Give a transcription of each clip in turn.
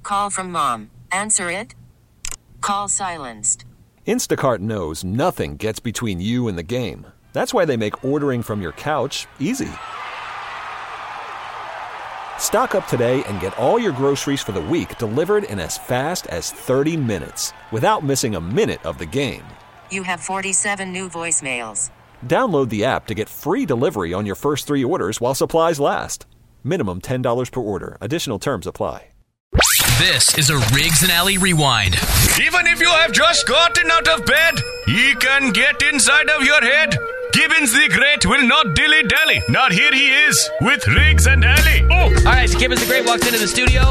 call from mom. Answer it. Call silenced. Instacart knows nothing gets between you and the game. That's why they make ordering from your couch easy. Stock up today and get all your groceries for the week delivered in as fast as 30 minutes without missing a minute of the game. You have 47 new voicemails. Download the app to get free delivery on your first 3 orders while supplies last. Minimum $10 per order. Additional terms apply. This is a Riggs and Alley Rewind. Even if you have just gotten out of bed, he can get inside of your head. Gibbons the Great will not dilly-dally. Not here he is with Riggs and Alley. Oh. All right, so Gibbons the Great walks into the studio,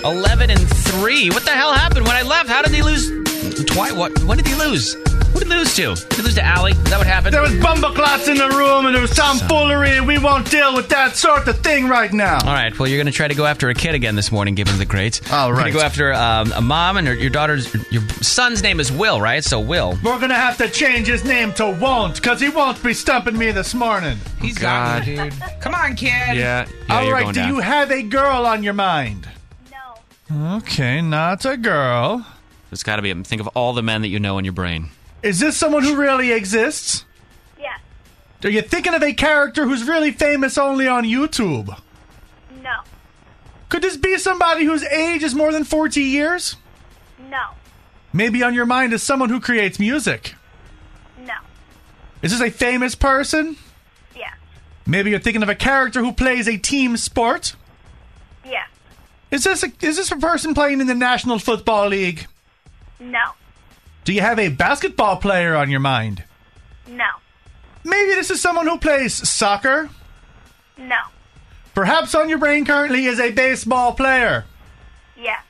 11-3. What the hell happened when I left? How did he lose twice? When did he lose? Who did he lose to? Did he lose to Alley? Is that what happened? There was bumbleclots in the room, and there was tomfoolery, and we won't deal with that sort of thing right now. All right, well, you're going to try to go after a kid again this morning, Gibbons the Great. All right. You're going to go after a mom, and your son's name is Will, right? So Will. We're going to have to change his name to Won't, because he won't be stumping me this morning. He's got you, dude. Come on, kid. Yeah. All right, do you have a girl on your mind? No. Okay, not a girl. It's got to be. Think of all the men that you know in your brain. Is this someone who really exists? Yeah. Are you thinking of a character who's really famous only on YouTube? No. Could this be somebody whose age is more than 40 years? No. Maybe on your mind is someone who creates music? No. Is this a famous person? Yeah. Maybe you're thinking of a character who plays a team sport? Yeah. Is this a person playing in the National Football League? No. Do you have a basketball player on your mind? No. Maybe this is someone who plays soccer? No. Perhaps on your brain currently is a baseball player? Yeah.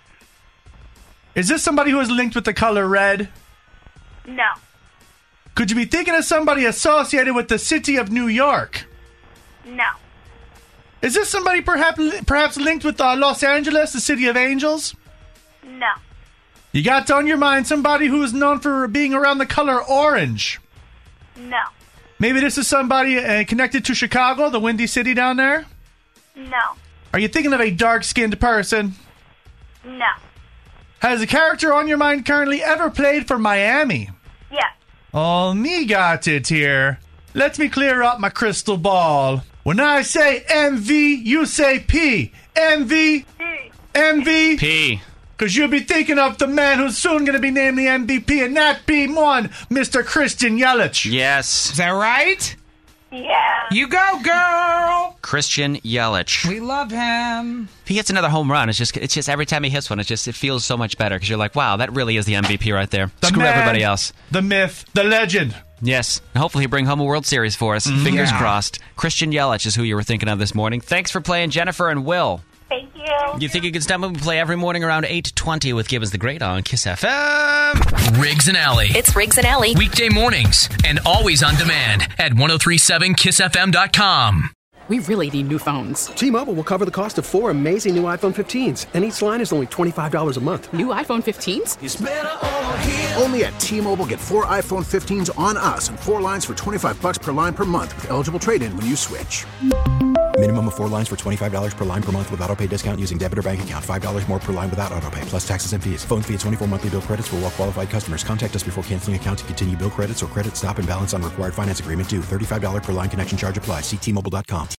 Is this somebody who is linked with the color red? No. Could you be thinking of somebody associated with the city of New York? No. Is this somebody perhaps linked with Los Angeles, the city of angels? No. You got on your mind somebody who is known for being around the color orange? No. Maybe this is somebody connected to Chicago, the windy city down there? No. Are you thinking of a dark-skinned person? No. Has a character on your mind currently ever played for Miami? Yeah. Oh, me got it here. Let me clear up my crystal ball. When I say MV, you say P. MV. MV. P. Because you'll be thinking of the man who's soon going to be named the MVP, and that be one, Mr. Christian Yelich. Yes. Is that right? Yeah. You go, girl. Christian Yelich. We love him. If he hits another home run, it's just every time he hits one, it feels so much better because you're like, wow, that really is the MVP right there. Screw everybody else. The myth, the legend. Yes. And hopefully he'll bring home a World Series for us. Fingers crossed. Christian Yelich is who you were thinking of this morning. Thanks for playing, Jennifer and Will. Thank you. You think you can stump up and play every morning around 8:20 with Gibbons the Great on Kiss FM? Riggs and Alley. It's Riggs and Alley. Weekday mornings and always on demand at 1037kissfm.com. We really need new phones. T-Mobile will cover the cost of 4 amazing new iPhone 15s, and each line is only $25 a month. New iPhone 15s? It's better over here. Only at T-Mobile, get 4 iPhone 15s on us and 4 lines for $25 per line per month with eligible trade-in when you switch. Minimum of 4 lines for $25 per line per month with autopay discount using debit or bank account. $5 more per line without autopay, plus taxes and fees. Phone fee at 24 monthly bill credits for well-qualified customers. Contact us before canceling account to continue bill credits or credit stop and balance on required finance agreement due. $35 per line connection charge applies. See T-Mobile.com.